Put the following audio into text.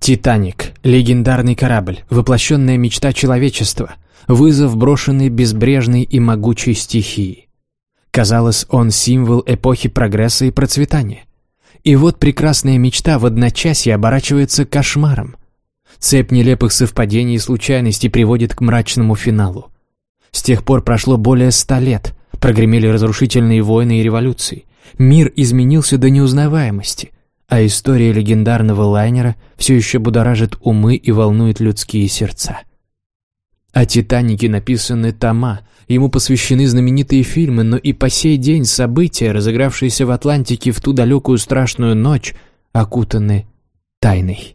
Титаник – легендарный корабль, воплощенная мечта человечества, вызов, брошенный безбрежной и могучей стихии. Казалось, он символ эпохи прогресса и процветания. И вот прекрасная мечта в одночасье оборачивается кошмаром. Цепь нелепых совпадений и случайностей приводит к мрачному финалу. С тех пор прошло более 100 лет, прогремели разрушительные войны и революции. Мир изменился до неузнаваемости, а история легендарного лайнера все еще будоражит умы и волнует людские сердца. О «Титанике» написаны тома, ему посвящены знаменитые фильмы, но и по сей день события, разыгравшиеся в Атлантике в ту далекую страшную ночь, окутаны тайной.